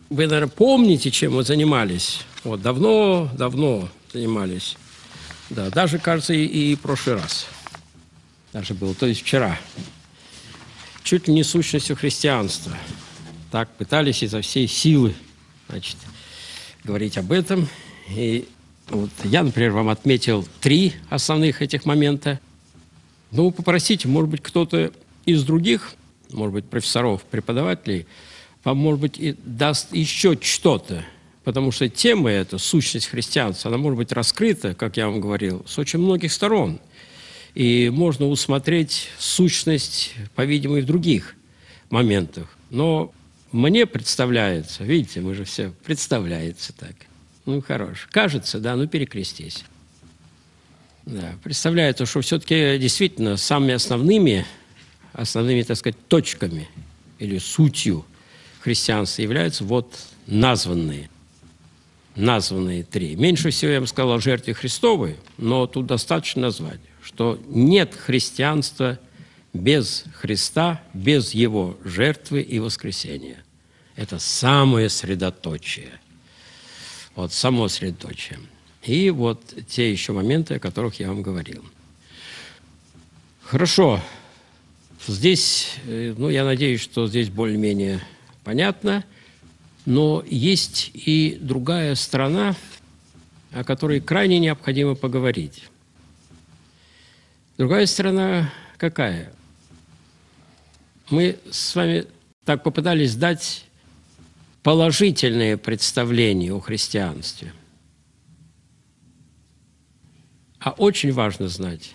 Вы, наверное, помните, чем мы занимались. Вот давно занимались. Да, даже, кажется, и прошлый раз. Даже был, то есть вчера. Чуть ли не сущностью христианства. Так пытались изо всей силы, значит, говорить об этом. И вот я, например, вам отметил 3 основных этих момента. Ну, попросите, может быть, кто-то из других, может быть, профессоров, преподавателей, вам, может быть, и даст еще что-то. Потому что тема эта, сущность христианства, она может быть раскрыта, как я вам говорил, с очень многих сторон. И можно усмотреть сущность, по-видимому, и в других моментах. Но мне представляется, видите, мы же все представляется так. Ну, хорош. Кажется, да, ну перекрестись. Да, представляется, что все-таки действительно самыми основными, так сказать, точками или сутью христианства являются вот названные 3. Меньше всего я бы сказал о жертве Христовой, но тут достаточно назвать, что нет христианства без Христа, без Его жертвы и воскресения. Это самое средоточие. Вот само средоточие. И вот те еще моменты, о которых я вам говорил. Хорошо. Здесь, ну, я надеюсь, что здесь более-менее понятно, но есть и другая сторона, о которой крайне необходимо поговорить. Другая сторона какая? Мы с вами так попытались дать положительное представление о христианстве. А очень важно знать,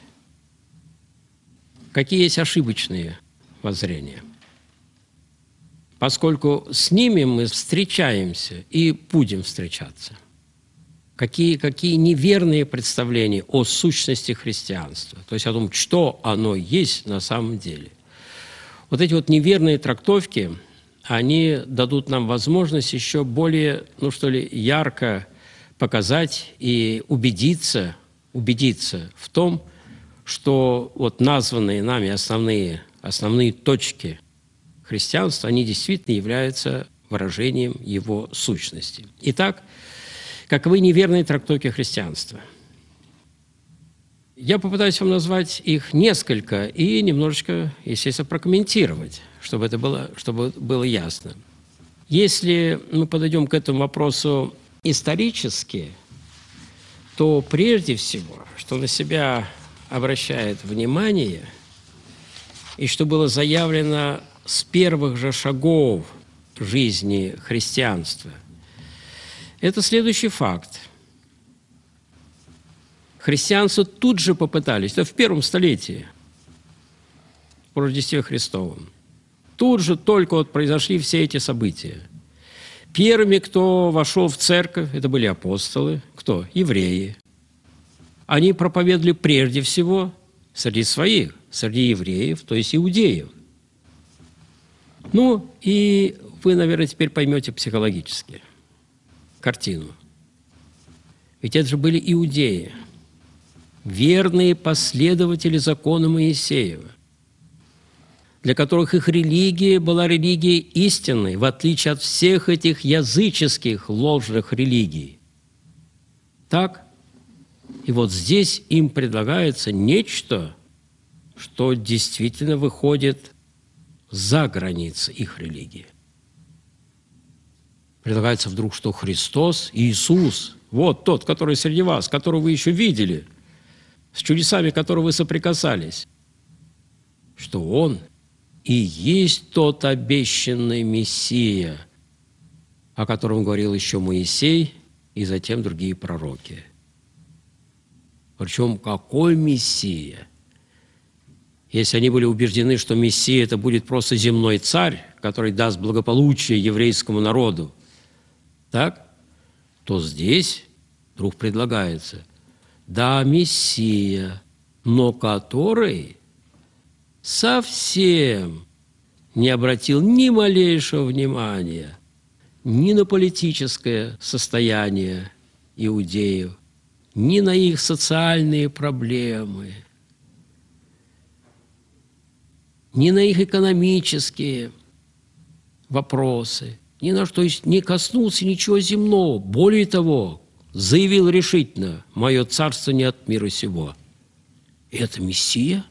какие есть ошибочные воззрения. Поскольку с ними мы встречаемся и будем встречаться. Какие неверные представления о сущности христианства, то есть о том, что оно есть на самом деле. Вот эти вот неверные трактовки, они дадут нам возможность еще более, ну что ли, ярко показать и убедиться в том, что вот названные нами основные точки христианства, они действительно являются выражением его сущности. Итак, каковы неверные трактовки христианства? Я попытаюсь вам назвать их несколько и немножечко, естественно, прокомментировать, чтобы было ясно. Если мы подойдем к этому вопросу исторически, то прежде всего, что на себя обращает внимание и что было заявлено с первых же шагов жизни христианства, это следующий факт. Христианство тут же попытались, это в первом столетии, в Рождестве Христовом, тут же только вот произошли все эти события. Первыми, кто вошел в церковь, это были апостолы. Кто? Евреи. Они проповедовали прежде всего среди своих, среди евреев, то есть иудеев. Ну, и вы, наверное, теперь поймете психологически картину. Ведь это же были иудеи, верные последователи закона Моисеева, для которых их религия была религией истинной, в отличие от всех этих языческих ложных религий. Так? И вот здесь им предлагается нечто, что действительно выходит за границы их религии. Предлагается вдруг, что Христос, Иисус, вот тот, который среди вас, которого вы еще видели, с чудесами которого вы соприкасались, что Он и есть тот обещанный Мессия, о котором говорил еще Моисей и затем другие пророки. Причем какой Мессия? Если они были убеждены, что Мессия – это будет просто земной царь, который даст благополучие еврейскому народу, так, то здесь вдруг предлагается, да, Мессия, но который совсем не обратил ни малейшего внимания ни на политическое состояние иудеев, ни на их социальные проблемы, ни на их экономические вопросы, Ни на что, то есть не коснулся ничего земного. Более того, заявил решительно: «Мое царство не от мира сего». И это Мессия?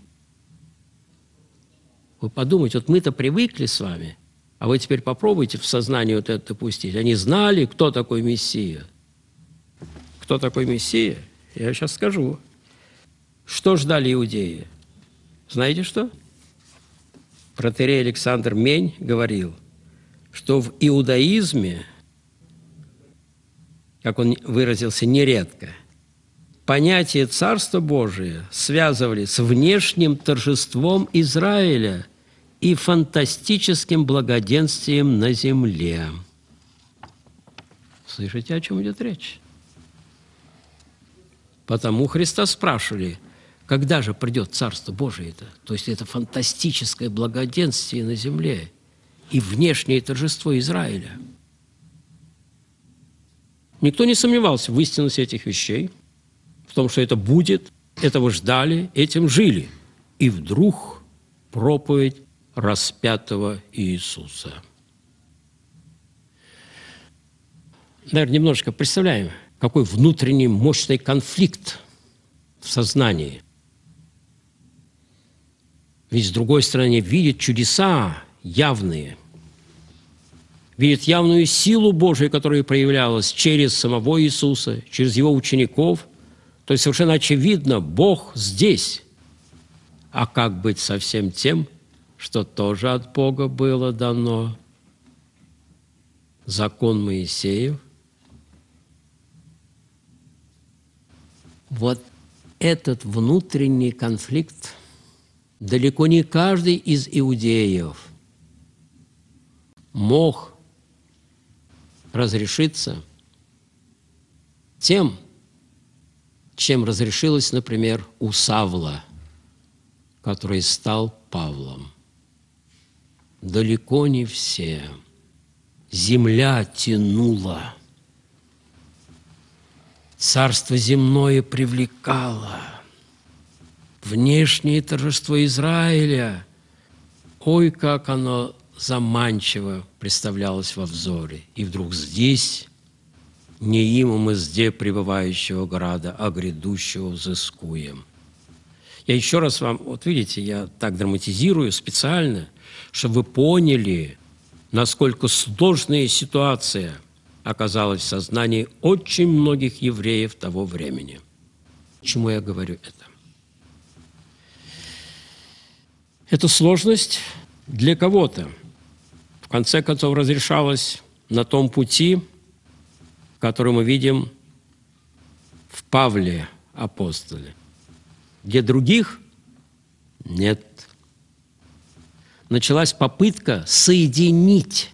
Вы подумайте, вот мы-то привыкли с вами, а вы теперь попробуйте в сознание вот это допустить. Они знали, кто такой Мессия. Кто такой Мессия? Я сейчас скажу. Что ждали иудеи? Знаете что? Протоиерей Александр Мень говорил, что в иудаизме, как он выразился нередко, понятие Царства Божия связывали с внешним торжеством Израиля и фантастическим благоденствием на земле. Слышите, о чем идет речь? Потому Христа спрашивали, когда же придет Царство Божие-то? То есть это фантастическое благоденствие на земле и внешнее торжество Израиля. Никто не сомневался в истинности этих вещей, в том, что это будет, этого ждали, этим жили. И вдруг проповедь распятого Иисуса. Наверное, немножко представляем, какой внутренний мощный конфликт в сознании. Ведь, с другой стороны, видит чудеса явные, видит явную силу Божию, которая проявлялась через самого Иисуса, через Его учеников. То есть совершенно очевидно, Бог здесь. А как быть со всем тем, что тоже от Бога было дано? Закон Моисеев. Вот этот внутренний конфликт далеко не каждый из иудеев мог разрешиться тем, чем разрешилось, например, у Савла, который стал Павлом. Далеко не все. Земля тянула. Царство земное привлекало. Внешнее торжество Израиля, ой, как оно заманчиво представлялось во взоре. И вдруг здесь не им мы зде пребывающего града, а грядущего взыскуем. Я еще раз вам, вот видите, я так драматизирую специально, чтобы вы поняли, насколько сложная ситуация оказалась в сознании очень многих евреев того времени. Почему я говорю это? Эта сложность для кого-то, в конце концов, разрешалась на том пути, который мы видим в Павле апостоле, где других нет. Началась попытка соединить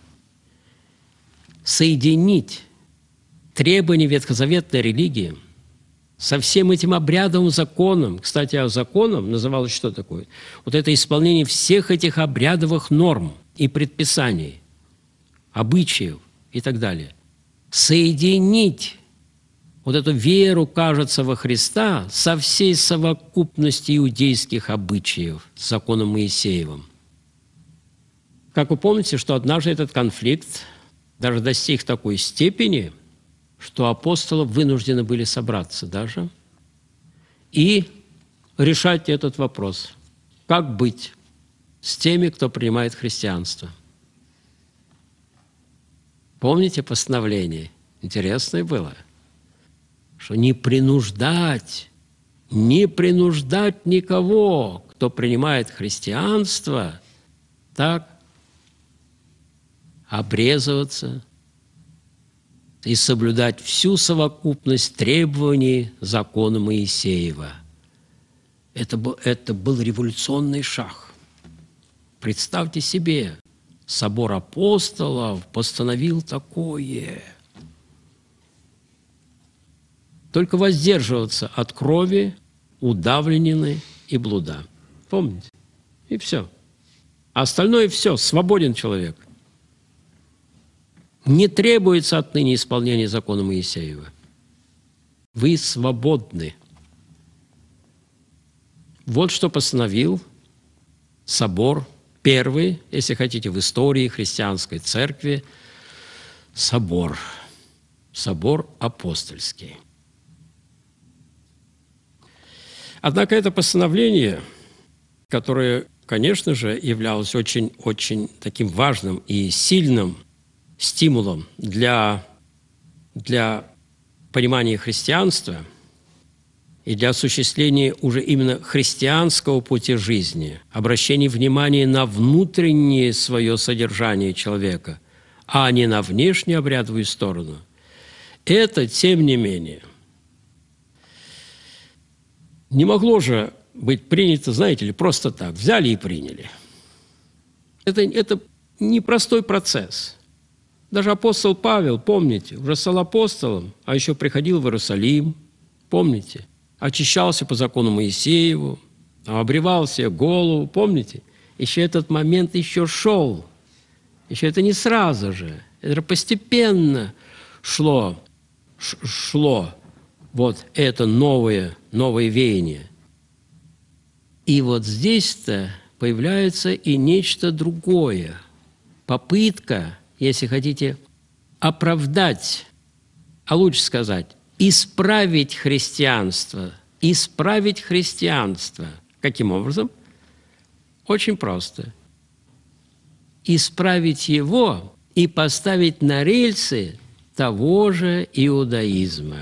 требования ветхозаветной религии со всем этим обрядовым законом. Кстати, а законом называлось что такое? Вот это исполнение всех этих обрядовых норм и предписаний, обычаев и так далее. Соединить вот эту веру, кажется, во Христа со всей совокупностью иудейских обычаев, с законом Моисеевым. Как вы помните, что однажды этот конфликт даже достиг такой степени, что апостолы вынуждены были собраться даже и решать этот вопрос. Как быть с теми, кто принимает христианство? Помните постановление? Интересное было, что не принуждать никого, кто принимает христианство, так обрезываться и соблюдать всю совокупность требований закона Моисеева. Это был революционный шаг. Представьте себе, собор апостолов постановил такое. Только воздерживаться от крови, удавленины и блуда. Помните? И все. А остальное все, свободен человек. Не требуется отныне исполнения закона Моисеева. Вы свободны. Вот что постановил собор, первый, если хотите, в истории христианской церкви, собор. Собор апостольский. Однако это постановление, которое, конечно же, являлось очень таким важным и сильным стимулом для понимания христианства и для осуществления уже именно христианского пути жизни, обращения внимания на внутреннее свое содержание человека, а не на внешнюю обрядовую сторону. Это, тем не менее, не могло же быть принято, знаете ли, просто так. Взяли и приняли. Это непростой процесс. Даже апостол Павел, помните, уже стал апостолом, а еще приходил в Иерусалим, помните, очищался по закону Моисееву, обревал себе голову, помните? Еще этот момент еще шел. Еще это не сразу же. Это постепенно шло вот это новое веяние. И вот здесь-то появляется и нечто другое. Попытка, если хотите, оправдать, а лучше сказать, исправить христианство. Исправить христианство. Каким образом? Очень просто. Исправить его и поставить на рельсы того же иудаизма.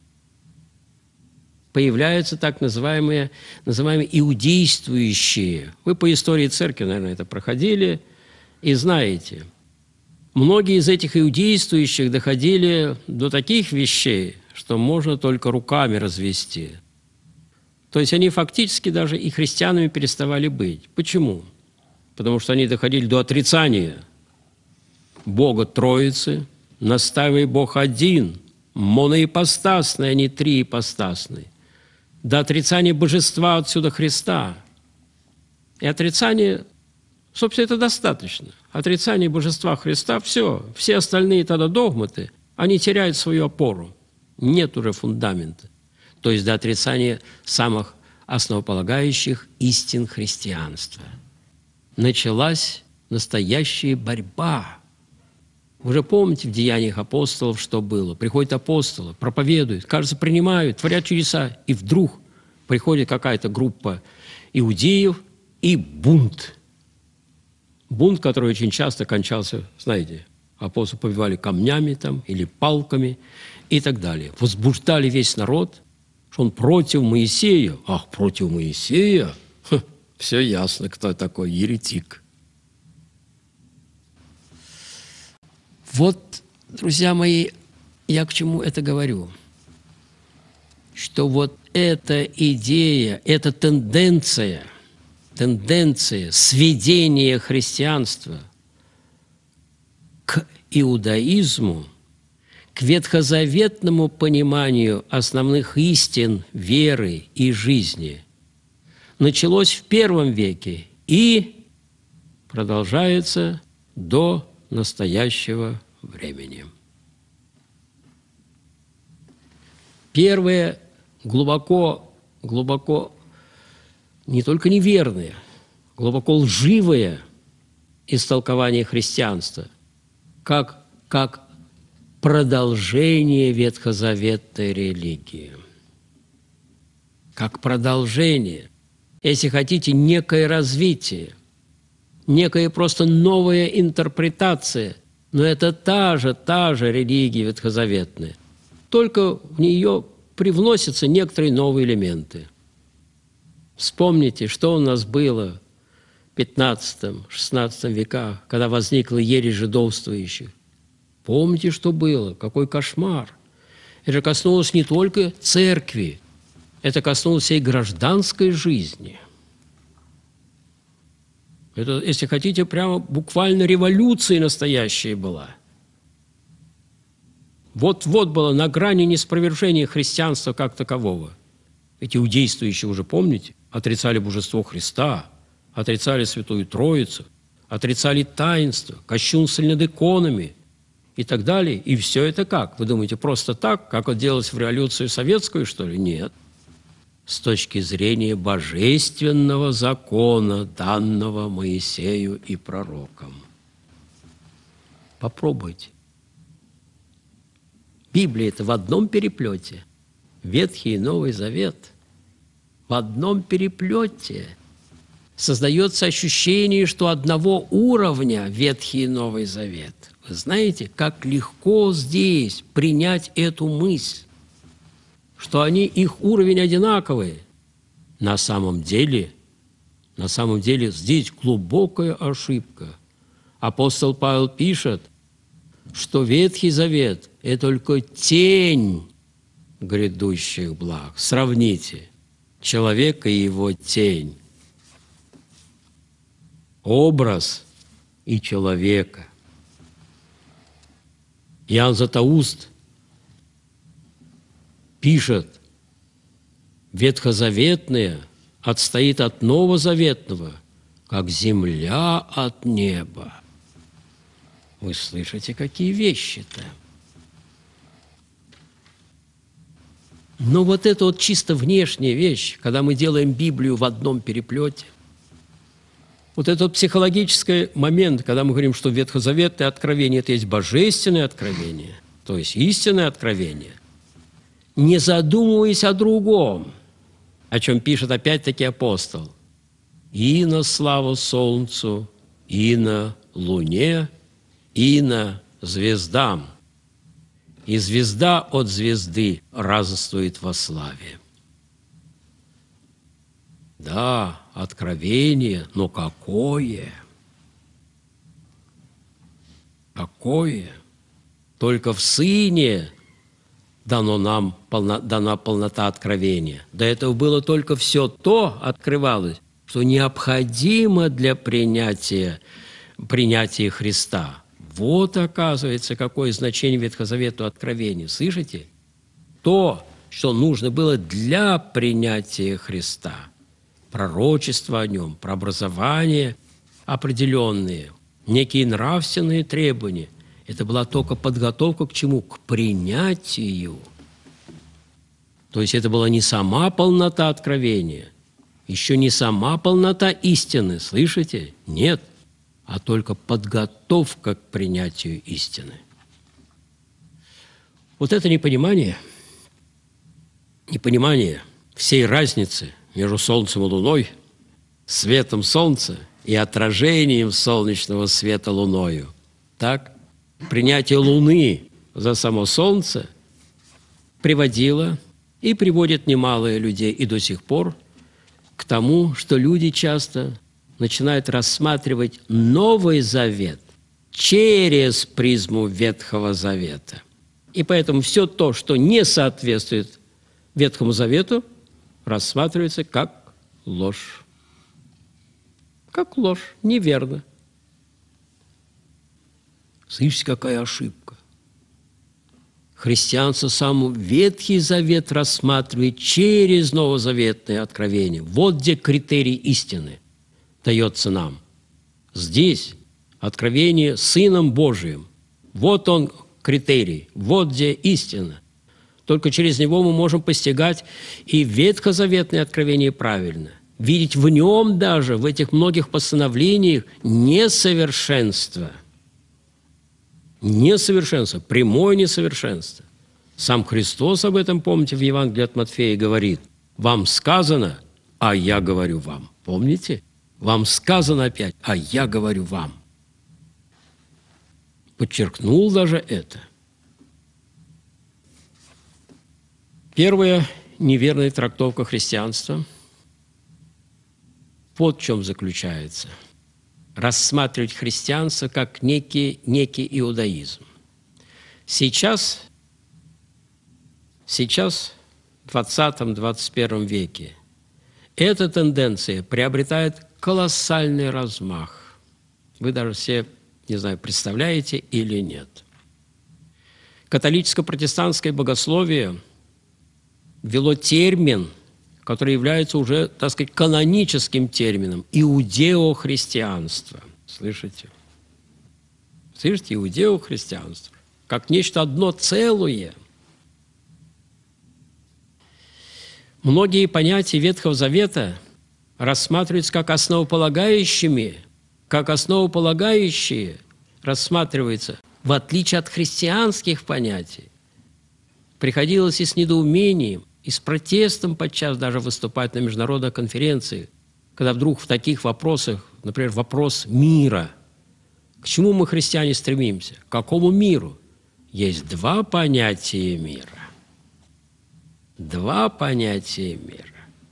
Появляются так называемые иудействующие. Вы по истории церкви, наверное, это проходили и знаете. Многие из этих иудействующих доходили до таких вещей, что можно только руками развести. То есть они фактически даже и христианами переставали быть. Почему? Потому что они доходили до отрицания Бога Троицы, настаивая Бог один, моноипостасный, а не триипостасный, до отрицания божества отсюда Христа. И отрицание, собственно, это достаточно. Отрицание божества Христа – все остальные тогда догматы, они теряют свою опору. Нет уже фундамента. То есть до отрицания самых основополагающих истин христианства. Началась настоящая борьба. Вы же помните в Деяниях апостолов, что было? Приходят апостолы, проповедуют, кажется, принимают, творят чудеса, и вдруг приходит какая-то группа иудеев и бунт. Бунт, который очень часто кончался, знаете, апостолы побивали камнями там или палками и так далее. Возбуждали весь народ, что он против Моисея. Ах, против Моисея? Все ясно, кто такой еретик. Вот, друзья мои, я к чему это говорю? Что вот эта идея, эта тенденция сведения христианства к иудаизму, к ветхозаветному пониманию основных истин веры и жизни началось в I веке и продолжается до настоящего времени. Первое глубоко не только неверное, глубоко лживое истолкование христианства, как продолжение ветхозаветной религии. Как продолжение, если хотите, некое развитие, некая просто новая интерпретация, но это та же религия ветхозаветная. Только в нее привносятся некоторые новые элементы. Вспомните, что у нас было в XV-XVI веках, когда возникла ересь жидовствующих. Помните, что было? Какой кошмар! Это коснулось не только церкви, это коснулось всей гражданской жизни. Это, если хотите, прямо буквально революция настоящая была. Вот было на грани неспровержения христианства как такового. Эти иудействующие, уже помните, отрицали божество Христа, отрицали Святую Троицу, отрицали таинство, кощунствовали над иконами и так далее. И все это как? Вы думаете, просто так, как это делалось в революцию советскую, что ли? Нет. С точки зрения божественного закона, данного Моисею и пророкам. Попробуйте. Библия – это в одном переплете. Ветхий и Новый Завет в одном переплете. Создается ощущение, что одного уровня Ветхий и Новый Завет. Вы знаете, как легко здесь принять эту мысль, что их уровень одинаковый. На самом деле здесь глубокая ошибка. Апостол Павел пишет, что Ветхий Завет – это только тень грядущих благ. Сравните человека и его тень. Образ и человека. Иоанн Златоуст пишет, ветхозаветное отстоит от новозаветного, как земля от неба. Вы слышите, какие вещи-то? Но вот это вот чисто внешняя вещь, когда мы делаем Библию в одном переплете, вот этот психологический момент, когда мы говорим, что ветхозаветное откровение – это есть божественное откровение, то есть истинное откровение, не задумываясь о другом, о чем пишет опять-таки апостол. «И на славу солнцу, и на луне, и на звездам. И звезда от звезды разоствует во славе». Да, откровение, но какое? Какое? Только в Сыне дана полнота откровения. До этого было только все то, открывалось, что необходимо для принятия Христа. Вот, оказывается, какое значение Ветхозаветного откровения. Слышите? То, что нужно было для принятия Христа. Пророчество о нем, прообразование определенные, некие нравственные требования. Это была только подготовка к чему? К принятию. То есть это была не сама полнота откровения, еще не сама полнота истины, слышите? Нет, а только подготовка к принятию истины. Вот это непонимание всей разницы между Солнцем и Луной, светом Солнца и отражением солнечного света Луною. Так, принятие Луны за само Солнце приводило и приводит немало людей и до сих пор к тому, что люди часто начинают рассматривать Новый Завет через призму Ветхого Завета. И поэтому все то, что не соответствует Ветхому Завету, рассматривается как ложь. Как ложь, неверно. Слышите, какая ошибка. Христианство сам Ветхий Завет рассматривает через новозаветное откровение. Вот где критерий истины дается нам. Здесь откровение Сыном Божиим. Вот он критерий, вот где истина. Только через него мы можем постигать и ветхозаветное откровение правильно. Видеть в нем даже, в этих многих постановлениях, несовершенство. Несовершенство, прямое несовершенство. Сам Христос об этом, помните, в Евангелии от Матфея говорит: «Вам сказано, а я говорю вам». Помните? «Вам сказано опять, а я говорю вам». Подчеркнул даже это. Первая неверная трактовка христианства вот в чем заключается. Рассматривать христианство как некий иудаизм. Сейчас в 20-21 веке эта тенденция приобретает колоссальный размах. Вы даже все, не знаю, представляете или нет. Католическо-протестантское богословие ввело термин, который является уже, так сказать, каноническим термином – иудеохристианство. Слышите? Слышите? Иудеохристианство. Как нечто одно целое. Многие понятия Ветхого Завета рассматриваются как основополагающие рассматриваются, в отличие от христианских понятий. Приходилось и с недоумением, и с протестом подчас даже выступать на международной конференции, когда вдруг в таких вопросах, например, вопрос мира, к чему мы, христиане, стремимся, к какому миру? Есть два понятия мира. Два понятия мира.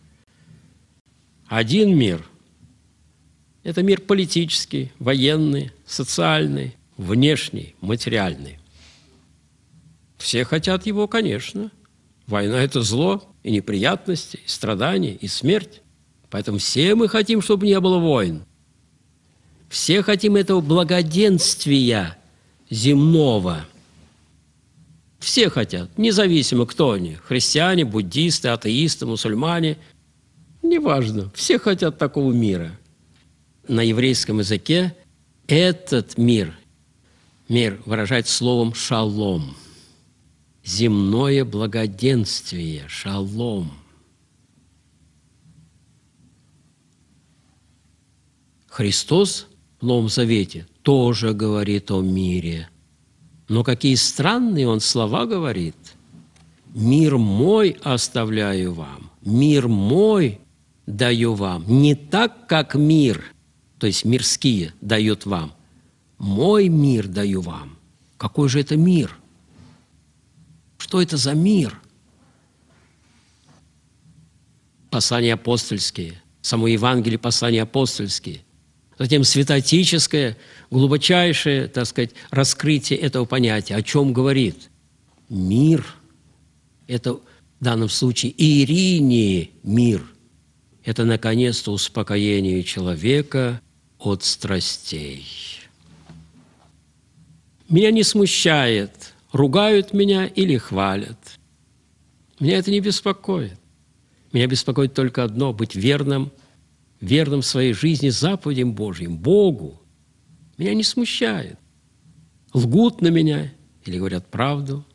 Один мир – это мир политический, военный, социальный, внешний, материальный. Все хотят его, конечно. Война – это зло, и неприятности, и страдания, и смерть. Поэтому все мы хотим, чтобы не было войн. Все хотим этого благоденствия земного. Все хотят, независимо, кто они – христиане, буддисты, атеисты, мусульмане. Неважно, все хотят такого мира. На еврейском языке этот мир выражается словом «шалом». Земное благоденствие, шалом. Христос в Новом Завете тоже говорит о мире. Но какие странные Он слова говорит. «Мир мой оставляю вам, мир мой даю вам». Не так, как мир, то есть мирские, дают вам. «Мой мир даю вам». Какой же это мир? Что это за мир? Послания апостольские, само Евангелие, послания апостольские. Затем святоотеческое, глубочайшее, так сказать, раскрытие этого понятия. О чем говорит? Мир – это в данном случае Иерине мир. Это, наконец-то, успокоение человека от страстей. Меня не смущает, ругают меня или хвалят. Меня это не беспокоит. Меня беспокоит только одно – быть верным в своей жизни заповедям Божьим, Богу. Меня не смущает. Лгут на меня или говорят правду.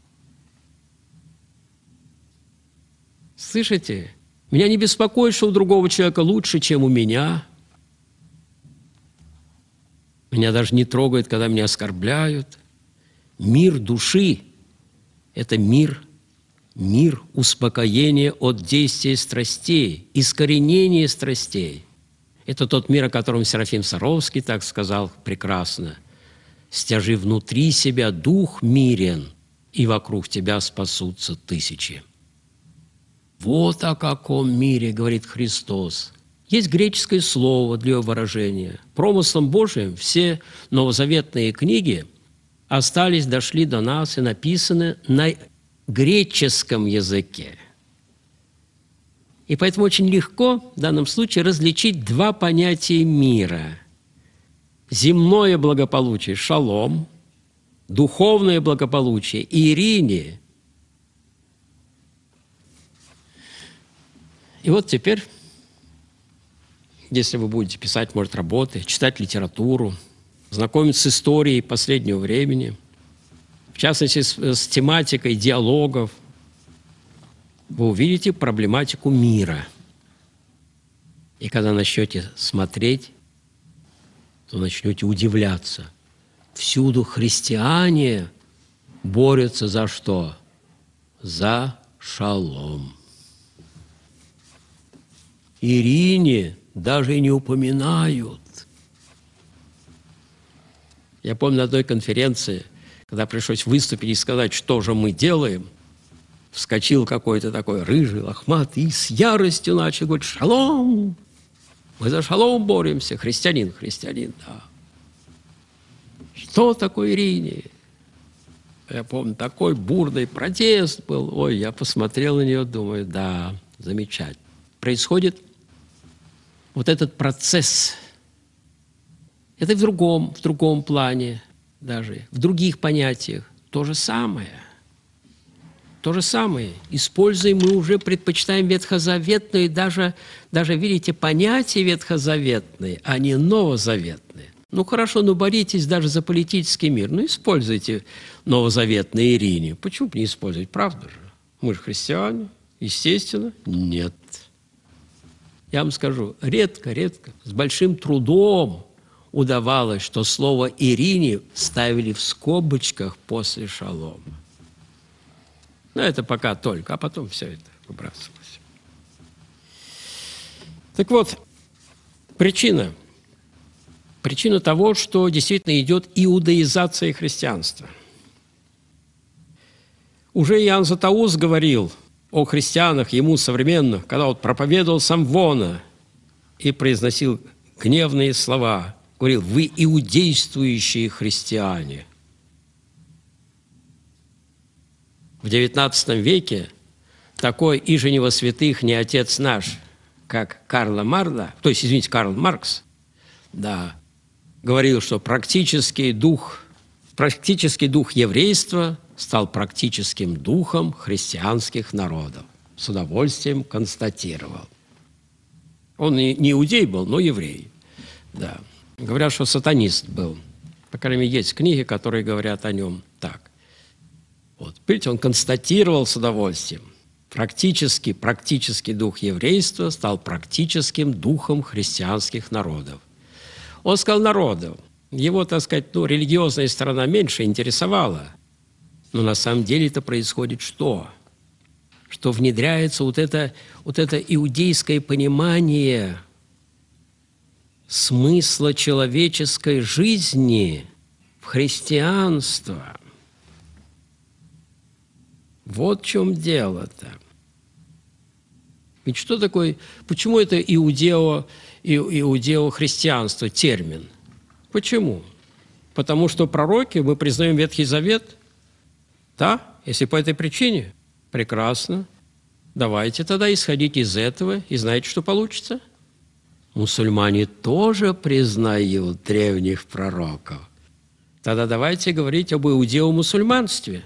Слышите? Меня не беспокоит, что у другого человека лучше, чем у меня. Меня даже не трогает, когда меня оскорбляют. Мир души – это мир успокоения от действия страстей, искоренения страстей. Это тот мир, о котором Серафим Саровский так сказал прекрасно. «Стяжи внутри себя дух мирен, и вокруг тебя спасутся тысячи». Вот о каком мире говорит Христос. Есть греческое слово для его выражения. Промыслом Божиим все новозаветные книги дошли до нас и написаны на греческом языке. И поэтому очень легко в данном случае различить два понятия мира. Земное благополучие – шалом, духовное благополучие – Иерине. И вот теперь, если вы будете писать, может, работы, читать литературу, знакомиться с историей последнего времени, в частности, с тематикой диалогов, вы увидите проблематику мира. И когда начнете смотреть, то начнете удивляться. Всюду христиане борются за что? За шалом. Иерине даже и не упоминают. Я помню на одной конференции, когда пришлось выступить и сказать, что же мы делаем, вскочил какой-то такой рыжий, лохматый и с яростью начал говорить: «Шалом! Мы за шалом боремся, христианин, да». Что такое Иерине? Я помню, такой бурный протест был. Ой, я посмотрел на нее, думаю, да, замечательно. Происходит вот этот процесс. Это в другом плане даже, в других понятиях. То же самое. Используем мы уже, предпочитаем ветхозаветные, даже видите, понятия ветхозаветные, а не новозаветные. Ну хорошо, боритесь даже за политический мир. Используйте новозаветные Иерине. Почему бы не использовать? Правда же? Мы же христиане. Естественно, нет. Я вам скажу, редко, с большим трудом удавалось, что слово «Иерине» ставили в скобочках после шалома. Но это пока только, а потом все это выбрасывалось. Так вот, причина того, что действительно идет иудаизация христианства. Уже Иоанн Златоуст говорил о христианах, ему современных, когда он проповедовал Самвона и произносил гневные слова, говорил: «Вы иудействующие христиане». В XIX веке такой иже не во святых не отец наш, как Карл Маркс, да, говорил, что практический дух еврейства стал практическим духом христианских народов. С удовольствием констатировал. Он не иудей был, но еврей. Да. Говорят, что сатанист был. По крайней мере, есть книги, которые говорят о нем так. Вот. Видите, он констатировал с удовольствием. Практический дух еврейства стал практическим духом христианских народов. Он сказал народов. Его, так сказать, религиозная сторона меньше интересовала. Но на самом деле это происходит что? Что внедряется вот это иудейское понимание смысла человеческой жизни в христианство. Вот в чем дело-то. Ведь что такое, почему это иудео-христианство термин? Почему? Потому что пророки, мы признаем Ветхий Завет. Да, если по этой причине, прекрасно. Давайте тогда исходить из этого, и знаете, что получится? Мусульмане тоже признают древних пророков. Тогда давайте говорить об иудео-мусульманстве.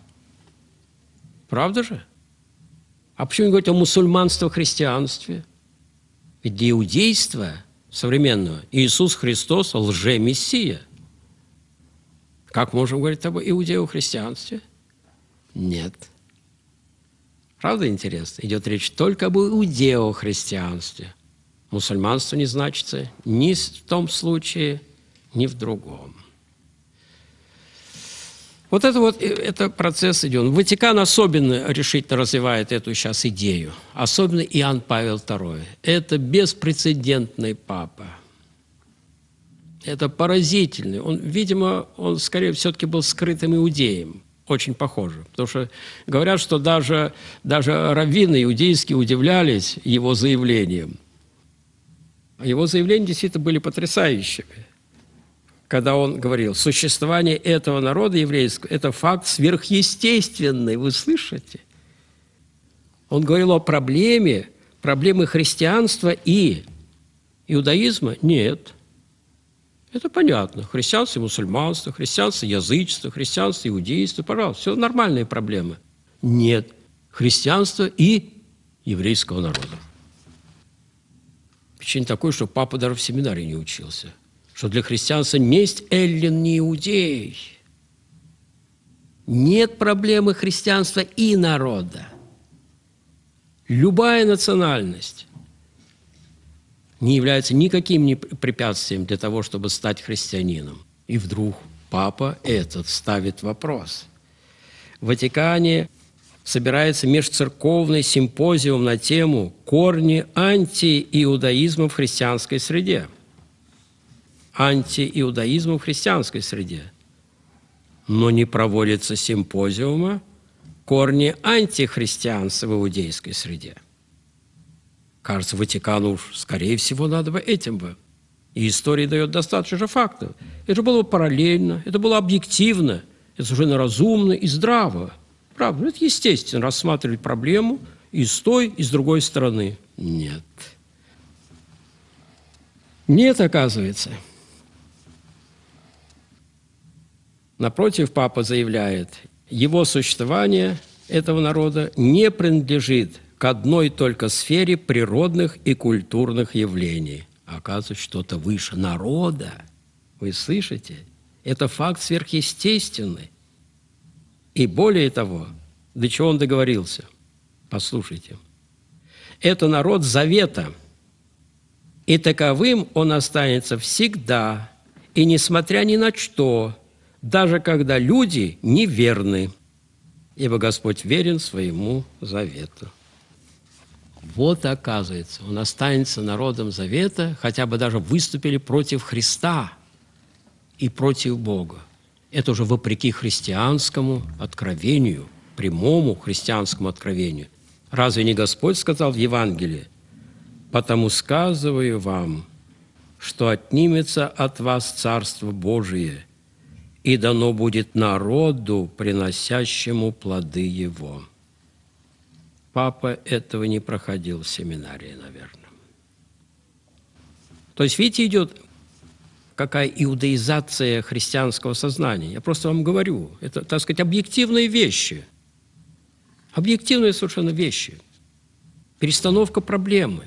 Правда же? А почему не говорить о мусульманстве-христианстве? Ведь для иудейства современного Иисус Христос – лже-мессия. Как можем говорить об иудео-христианстве? Нет. Правда интересно? Идет речь только об иудео-христианстве. Мусульманство не значится ни в том случае, ни в другом. Это процесс идет. Ватикан особенно решительно развивает эту сейчас идею. Особенно Иоанн Павел II. Это беспрецедентный папа. Это поразительный. Видимо, он скорее все-таки был скрытым иудеем. Очень похоже. Потому что говорят, что даже раввины иудейские удивлялись его заявлениям. Его заявления действительно были потрясающими. Когда он говорил: существование этого народа еврейского – это факт сверхъестественный. Вы слышите? Он говорил о проблемы христианства и иудаизма? Нет. Это понятно. Христианство и мусульманство, христианство и язычество, христианство и иудейство. Пожалуйста, все нормальные проблемы. Нет. Христианство и еврейского народа. Причина такой, что папа даже в семинарии не учился. Что для христианства несть эллин не иудей. Нет проблемы христианства и народа. Любая национальность не является никаким препятствием для того, чтобы стать христианином. И вдруг папа этот ставит вопрос. В Ватикане собирается межцерковный симпозиум на тему «Корни антииудаизма в христианской среде». Антииудаизма в христианской среде. Но не проводится симпозиума «Корни антихристианства в иудейской среде». Кажется, Ватикану уж, скорее всего, надо бы этим бы. И история дает достаточно же фактов. Это было параллельно, это было объективно, это совершенно разумно и здраво. Правда, это естественно, рассматривать проблему и с той, и с другой стороны. Нет. Нет, оказывается. Напротив, папа заявляет, его существование этого народа не принадлежит к одной только сфере природных и культурных явлений. А оказывается, что-то выше народа. Вы слышите? Это факт сверхъестественный. И более того, до чего он договорился? Послушайте. Это народ завета, и таковым он останется всегда, и несмотря ни на что, даже когда люди неверны. ибо Господь верен своему завету». Вот, оказывается, он останется народом завета, хотя бы даже выступили против Христа и против Бога. Это уже вопреки христианскому откровению, прямому христианскому откровению. Разве не Господь сказал в Евангелии: «Потому сказываю вам, что отнимется от вас Царство Божие, и дано будет народу, приносящему плоды его». Папа этого не проходил в семинарии, наверное. То есть, видите, идет какая иудаизация христианского сознания. Я просто вам говорю, это, так сказать, объективные вещи. Объективные совершенно вещи. Перестановка проблемы.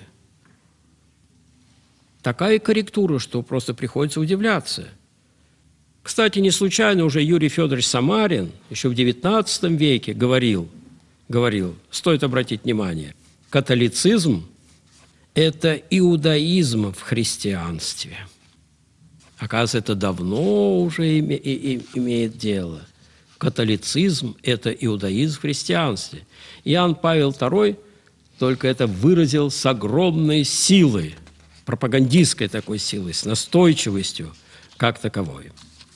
Такая корректура, что просто приходится удивляться. Кстати, не случайно уже Юрий Федорович Самарин еще в XIX веке говорил, стоит обратить внимание, католицизм – это иудаизм в христианстве. Оказывается, это давно уже имеет дело. Католицизм – это иудаизм в христианстве. Иоанн Павел II только это выразил с огромной силой, пропагандистской такой силой, с настойчивостью, как таковой.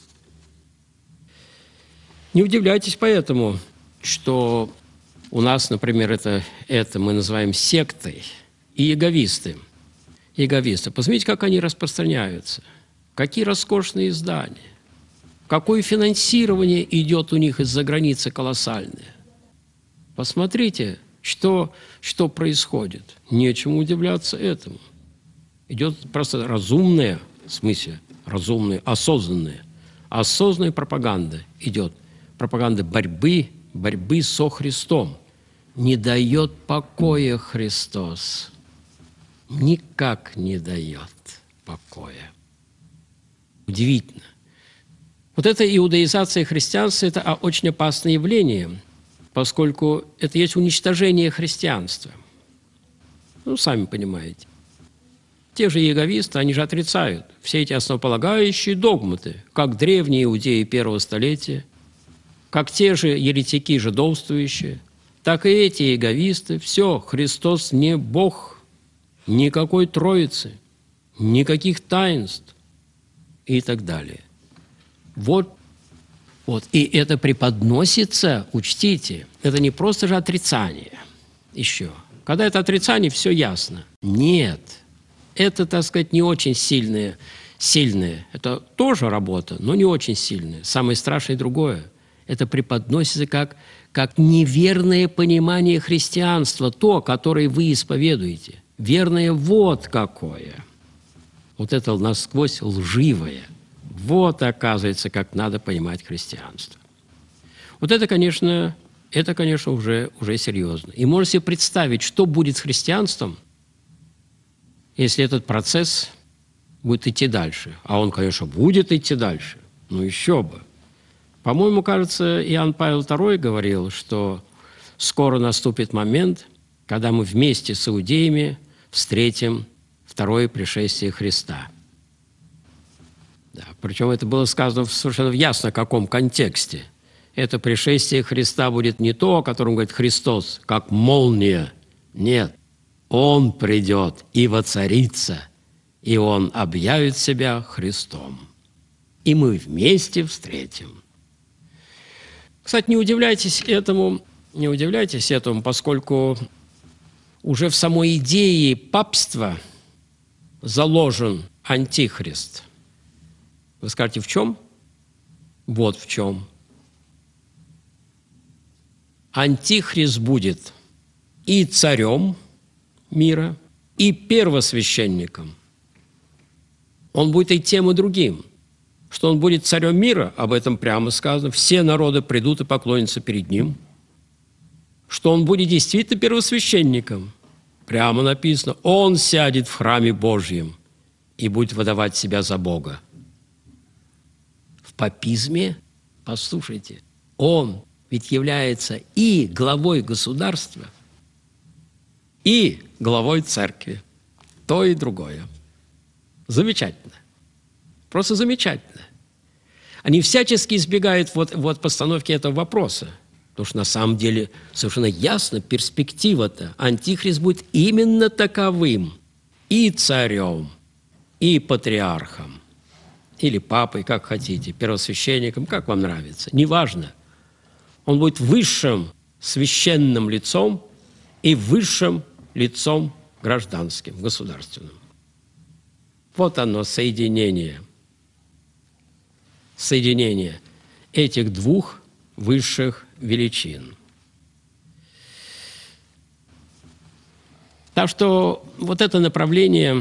Не удивляйтесь поэтому, что у нас, например, это мы называем сектой, и яговисты. Посмотрите, как они распространяются, какие роскошные издания, какое финансирование идет у них из-за границы колоссальное. Посмотрите, что происходит. Нечему удивляться этому. Идет просто разумная, в смысле, разумная, осознанная пропаганда идет. Пропаганда борьбы со Христом. Не дает покоя Христос. Никак не дает покоя. Удивительно. Вот эта иудаизация христианства – это очень опасное явление, поскольку это есть уничтожение христианства. Сами понимаете. Те же иеговисты, они же отрицают все эти основополагающие догматы, как древние иудеи первого столетия, как те же еретики жидовствующие, так и эти иеговисты. Все, Христос не Бог, никакой Троицы, никаких таинств и так далее. Вот. И это преподносится, учтите, это не просто же отрицание еще. Когда это отрицание, все ясно. Нет, это, так сказать, не очень сильное. Это тоже работа, но не очень сильная. Самое страшное другое. Это преподносится как неверное понимание христианства, то, которое вы исповедуете. Верное вот какое. Вот это насквозь лживое. Вот, оказывается, как надо понимать христианство. Вот это, конечно, уже серьезно. И можете себе представить, что будет с христианством, если этот процесс будет идти дальше. А он, конечно, будет идти дальше. Ну, еще бы. По-моему, кажется, Иоанн Павел II говорил, что скоро наступит момент, когда мы вместе с иудеями встретим второе пришествие Христа. Да, причем это было сказано совершенно ясно в каком контексте. Это пришествие Христа будет не то, о котором говорит Христос, как молния. Нет, Он придет и воцарится, и Он объявит себя Христом. И мы вместе встретим. Кстати, не удивляйтесь этому, поскольку уже в самой идее папства заложен антихрист. Вы скажете, в чем? Вот в чем. Антихрист будет и царем мира, и первосвященником. Он будет и тем, и другим. Что он будет царем мира, об этом прямо сказано, все народы придут и поклонятся перед ним. Что он будет действительно первосвященником, прямо написано, он сядет в храме Божьем и будет выдавать себя за Бога. В папизме, послушайте, он ведь является и главой государства, и главой церкви. То и другое. Замечательно. Просто замечательно. Они всячески избегают вот постановки этого вопроса. Потому что на самом деле совершенно ясно, перспектива-то. Антихрист будет именно таковым. И царем, и патриархом. Или папой, как хотите, первосвященником, как вам нравится. Неважно. Он будет высшим священным лицом и высшим лицом гражданским, государственным. Вот оно, соединение этих двух высших величин. Так что вот это направление,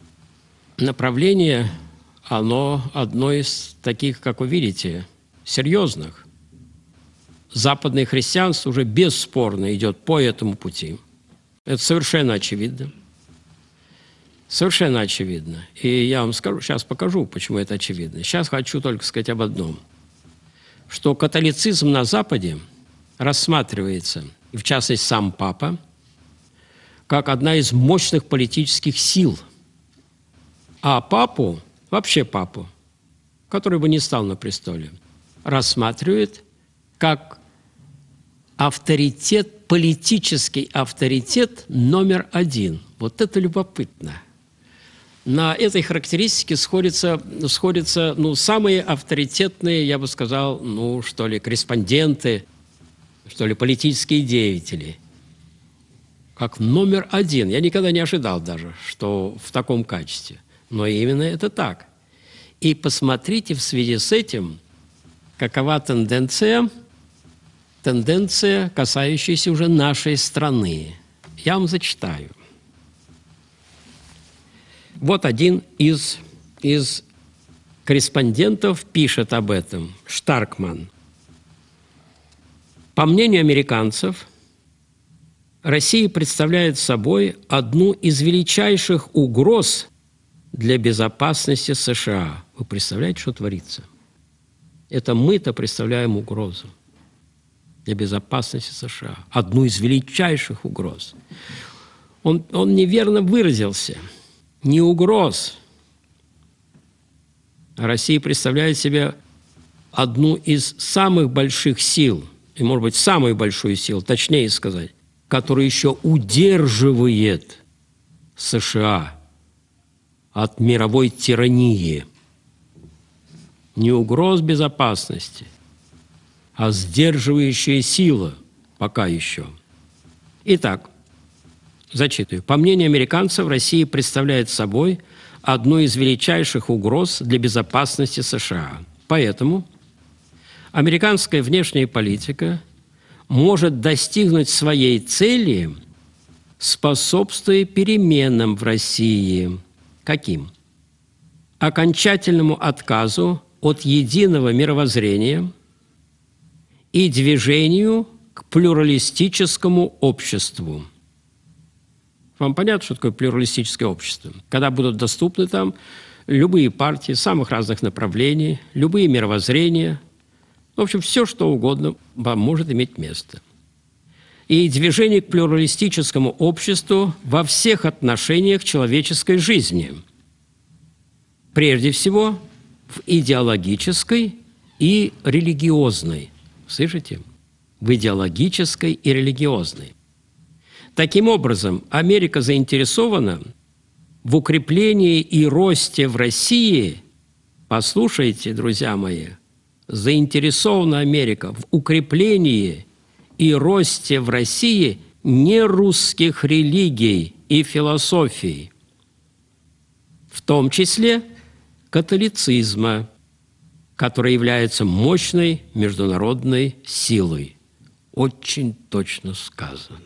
оно одно из таких, как вы видите, серьезных. Западное христианство уже бесспорно идет по этому пути. Это совершенно очевидно. Совершенно очевидно. И я вам скажу, сейчас покажу, почему это очевидно. Сейчас хочу только сказать об одном. Что католицизм на Западе рассматривается, и в частности сам Папа, как одна из мощных политических сил. А Папу, вообще Папу, который бы не стал на престоле, рассматривает как авторитет, политический авторитет номер один. Вот это любопытно. На этой характеристике сходятся самые авторитетные, я бы сказал, корреспонденты, политические деятели. Как номер один. Я никогда не ожидал даже, что в таком качестве. Но именно это так. И посмотрите в связи с этим, какова тенденция, касающаяся уже нашей страны. Я вам зачитаю. Вот один из корреспондентов пишет об этом, Штаркман. По мнению американцев, Россия представляет собой одну из величайших угроз для безопасности США. Вы представляете, что творится? Это мы-то представляем угрозу для безопасности США. Одну из величайших угроз. Он неверно выразился. Не угроз. Россия представляет себе одну из самых больших сил, и, может быть, самую большую силу, точнее сказать, которая еще удерживает США от мировой тирании. Не угроз безопасности, а сдерживающая сила пока еще. Итак, зачитываю. По мнению американцев, Россия представляет собой одну из величайших угроз для безопасности США. Поэтому американская внешняя политика может достигнуть своей цели, способствуя переменам в России. Каким? Окончательному отказу от единого мировоззрения и движению к плюралистическому обществу. Вам понятно, что такое плюралистическое общество? Когда будут доступны там любые партии самых разных направлений, любые мировоззрения, в общем, все, что угодно вам может иметь место. И движение к плюралистическому обществу во всех отношениях человеческой жизни. Прежде всего, в идеологической и религиозной. Слышите? В идеологической и религиозной. Таким образом, Америка заинтересована в укреплении и росте в России, послушайте, друзья мои, заинтересована Америка в укреплении и росте в России нерусских религий и философий, в том числе католицизма, который является мощной международной силой. Очень точно сказано.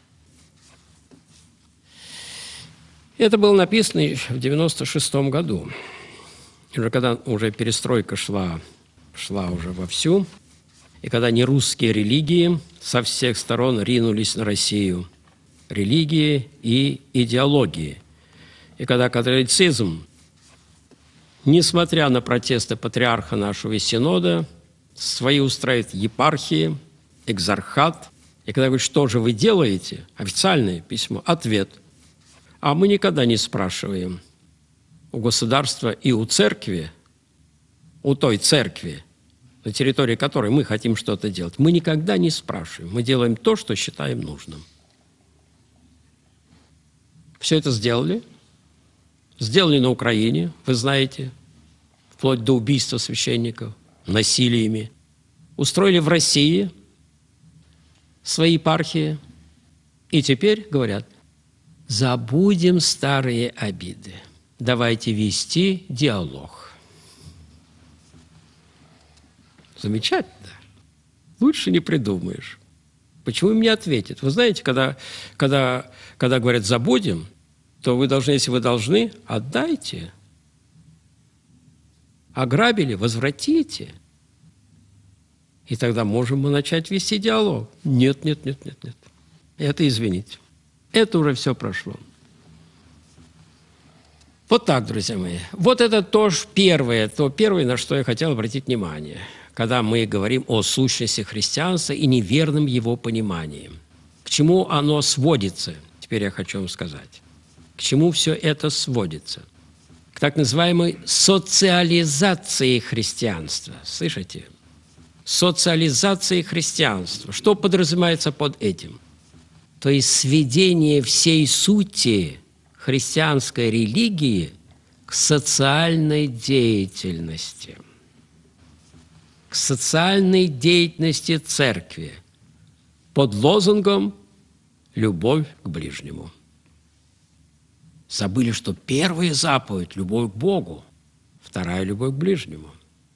Это было написано в 1996 году, когда уже перестройка шла уже вовсю, и когда нерусские религии со всех сторон ринулись на Россию, религии и идеологии, и когда католицизм, несмотря на протесты патриарха нашего и синода, свои устраивает епархии, экзархат, и когда говорит, что же вы делаете, официальное письмо, ответ – а мы никогда не спрашиваем у государства и у церкви, у той церкви, на территории которой мы хотим что-то делать, мы никогда не спрашиваем. Мы делаем то, что считаем нужным. Все это сделали. Сделали на Украине, вы знаете, вплоть до убийства священников, насилиями. Устроили в России свои епархии. И теперь говорят, забудем старые обиды. Давайте вести диалог. Замечательно. Лучше не придумаешь. Почему им не ответят? Вы знаете, когда говорят «забудем», то вы должны, если вы должны, отдайте. Ограбили, возвратите. И тогда можем мы начать вести диалог. Нет. Это, извините. Это уже все прошло. Вот так, друзья мои. Вот это тоже первое, на что я хотел обратить внимание, когда мы говорим о сущности христианства и неверном его понимании. К чему оно сводится, теперь я хочу вам сказать. К чему все это сводится? К так называемой социализации христианства. Слышите? Социализации христианства. Что подразумевается под этим? То есть сведение всей сути христианской религии к социальной деятельности. К социальной деятельности церкви под лозунгом «любовь к ближнему». Забыли, что первая заповедь – любовь к Богу, вторая – любовь к ближнему.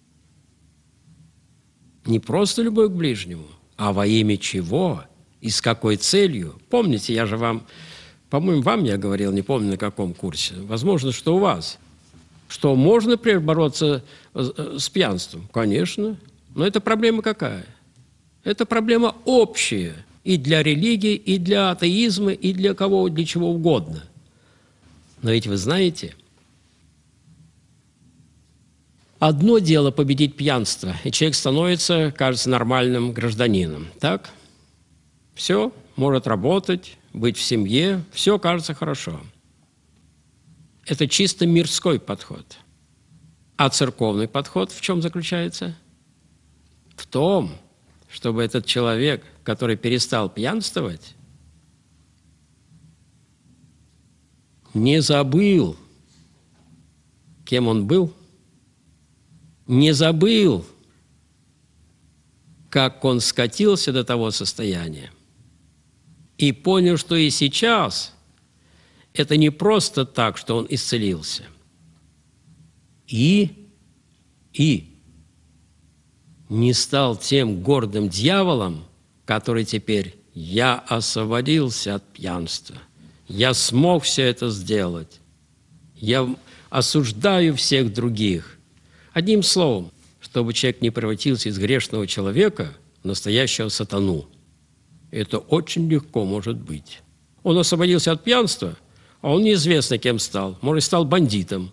Не просто любовь к ближнему, а во имя чего и с какой целью. Помните, я же вам, по-моему, вам я говорил, не помню на каком курсе, возможно, что у вас, что можно бороться с пьянством? Конечно, но это проблема какая? Это проблема общая и для религии, и для атеизма, и для кого, для чего угодно. Но ведь вы знаете, одно дело победить пьянство, и человек становится, кажется, нормальным гражданином. Так? Все, может работать, быть в семье, все кажется хорошо. Это чисто мирской подход. А церковный подход в чем заключается? В том, чтобы этот человек, который перестал пьянствовать, не забыл, кем он был, не забыл, как он скатился до того состояния, и понял, что и сейчас это не просто так, что он исцелился. И не стал тем гордым дьяволом, который теперь «я освободился от пьянства». Я смог все это сделать. Я осуждаю всех других. Одним словом, чтобы человек не превратился из грешного человека в настоящего сатану. Это очень легко может быть. Он освободился от пьянства, а он неизвестно кем стал. Может, стал бандитом.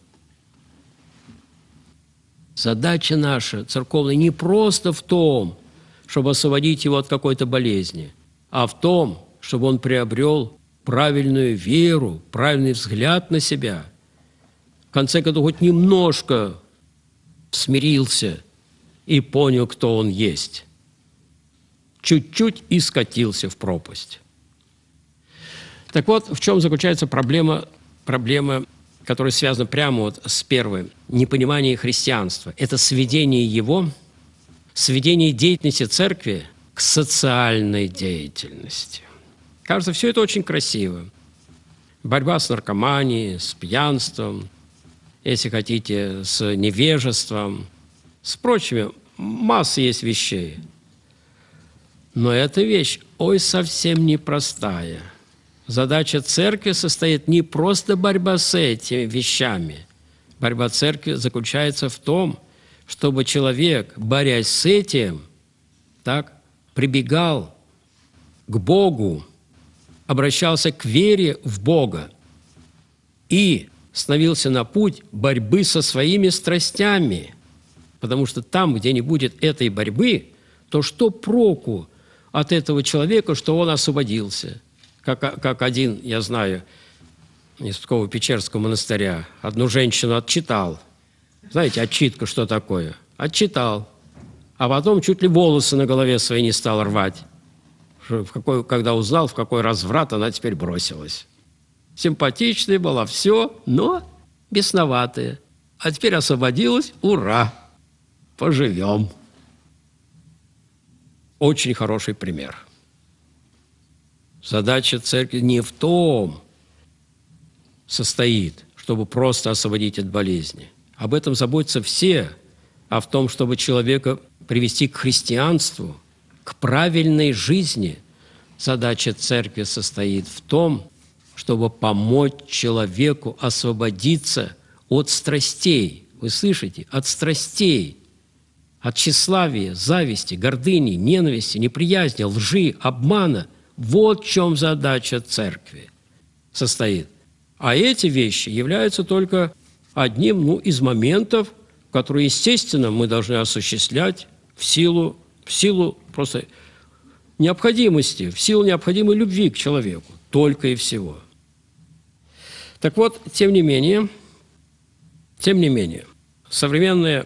Задача наша, церковная, не просто в том, чтобы освободить его от какой-то болезни, а в том, чтобы он приобрел правильную веру, правильный взгляд на себя, в конце концов, хоть немножко смирился и понял, кто он есть. Чуть-чуть и скатился в пропасть. Так вот, в чем заключается проблема, которая связана прямо вот с первой, непонимание христианства. Это сведение деятельности церкви к социальной деятельности. Кажется, все это очень красиво. Борьба с наркоманией, с пьянством, если хотите, с невежеством, с прочими. Масса есть вещей. Но эта вещь, совсем непростая. Задача церкви состоит не просто борьба с этими вещами. Борьба церкви заключается в том, чтобы человек, борясь с этим, прибегал к Богу, обращался к вере в Бога и становился на путь борьбы со своими страстями. Потому что там, где не будет этой борьбы, то что проку от этого человека, что он освободился? Как один, я знаю, из такого Печерского монастыря, одну женщину отчитал. Знаете, отчитка что такое? Отчитал. а потом чуть ли волосы на голове свои не стал рвать, когда узнал, в какой разврат она теперь бросилась. Симпатичная была, все, но бесноватая. А теперь освободилась, ура, поживем. Очень хороший пример. Задача церкви не в том состоит, чтобы просто освободить от болезни. Об этом заботятся все, а в том, чтобы человека привести к христианству, к правильной жизни. Задача церкви состоит в том, чтобы помочь человеку освободиться от страстей. Вы слышите? От страстей. От тщеславия, зависти, гордыни, ненависти, неприязни, лжи, обмана. Вот в чем задача церкви состоит. А эти вещи являются только одним из моментов, которые, естественно, мы должны осуществлять в силу просто необходимости, в силу необходимой любви к человеку. Только и всего. Так вот, тем не менее, современная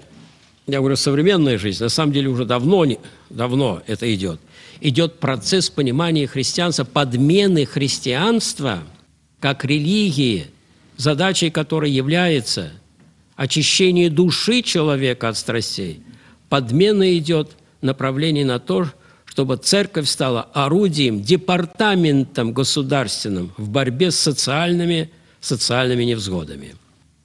жизнь, на самом деле уже давно это идет. Идет процесс понимания христианства, подмены христианства как религии, задачей которой является очищение души человека от страстей. Подмена идет направление на то, чтобы церковь стала орудием, департаментом государственным в борьбе с социальными невзгодами.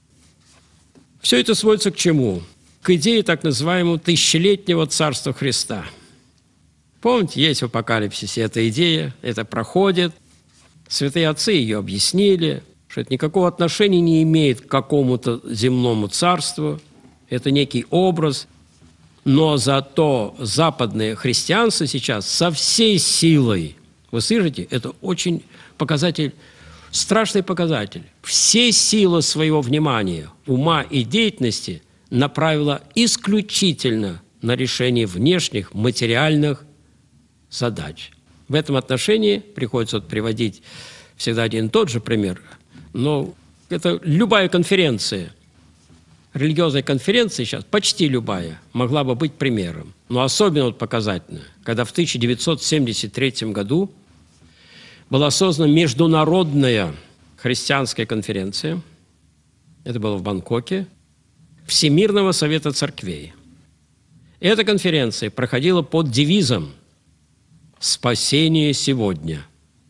Все это сводится к чему? К идее так называемого тысячелетнего царства Христа. Помните, есть в Апокалипсисе эта идея, это проходит. Святые отцы ее объяснили, что это никакого отношения не имеет к какому-то земному царству. Это некий образ. Но зато западное христианство сейчас со всей силой, вы слышите, это очень показатель, страшный показатель, все силы своего внимания, ума и деятельности направила исключительно на решение внешних материальных задач. В этом отношении приходится приводить всегда один и тот же пример, но это любая конференция, религиозная конференция сейчас, почти любая, могла бы быть примером. Но особенно показательно, когда в 1973 году была создана международная христианская конференция, это было в Бангкоке, Всемирного совета церквей. Эта конференция проходила под девизом «Спасение сегодня».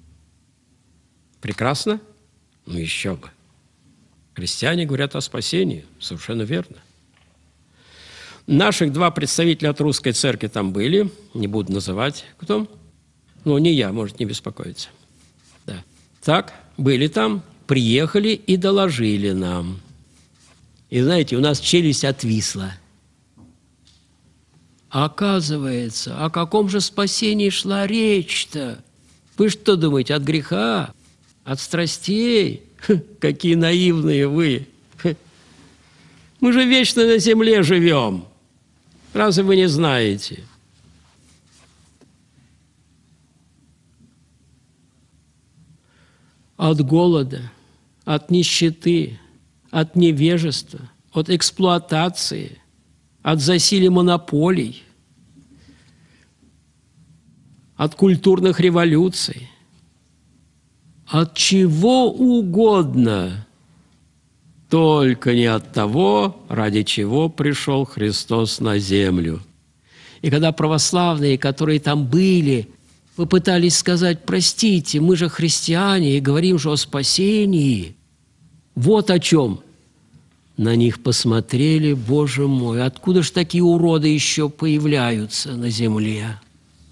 Прекрасно? Ну еще бы. Христиане говорят о спасении, совершенно верно. Наших два представителя от русской церкви там были, не буду называть кто, но не я, может не беспокоиться. Да. Так, были там, приехали и доложили нам. И знаете, у нас челюсть отвисла. Оказывается, о каком же спасении шла речь-то? Вы что думаете, от греха, от страстей? Какие наивные вы! Мы же вечно на земле живем. Разве вы не знаете? От голода, от нищеты, от невежества, от эксплуатации, от засилия монополий, от культурных революций, от чего угодно, только не от того, ради чего пришел Христос на землю. И когда православные, которые там были, попытались сказать: простите, мы же христиане и говорим же о спасении, вот о чем. На них посмотрели: Боже мой, откуда ж такие уроды еще появляются на земле?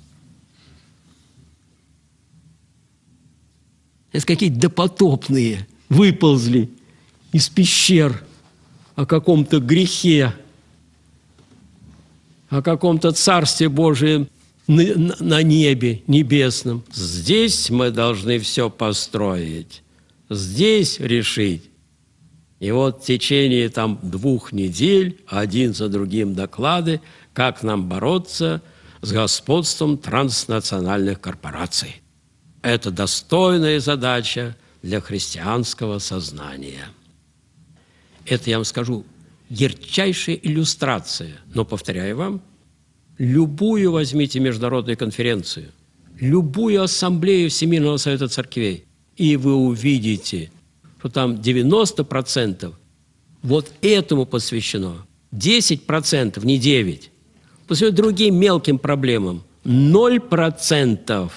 Это какие-то допотопные выползли из пещер о каком-то грехе, о каком-то Царстве Божием на небе небесном. Здесь мы должны все построить, здесь решить. И вот в течение 2 недель один за другим доклады, как нам бороться с господством транснациональных корпораций. Это достойная задача для христианского сознания. Это, я вам скажу, ярчайшая иллюстрация. Но, повторяю вам, Любую возьмите международную конференцию, любую ассамблею Всемирного Совета Церквей, и вы увидите, что там 90% вот этому посвящено, 10%, не 9%, посвящено другим мелким проблемам, 0%,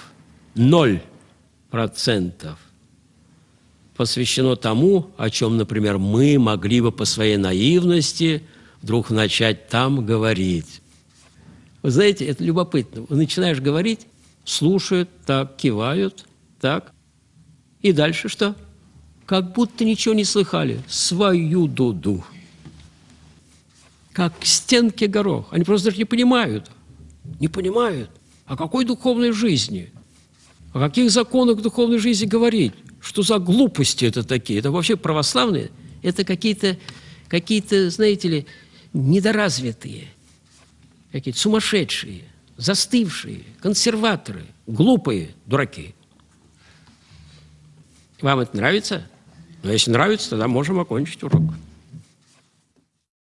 0% посвящено тому, о чем, например, мы могли бы по своей наивности вдруг начать там говорить. Вы знаете, это любопытно. Начинаешь говорить, слушают, так, кивают, так. И дальше что? Как будто ничего не слыхали. Свою дуду. Как к стенке горох. Они просто даже не понимают. Не понимают. О какой духовной жизни? О каких законах духовной жизни говорить? Что за глупости это такие? Это вообще православные? Это какие-то, знаете ли, недоразвитые, какие-то сумасшедшие, застывшие, консерваторы, глупые дураки. Вам это нравится? Но если нравится, тогда можем окончить урок.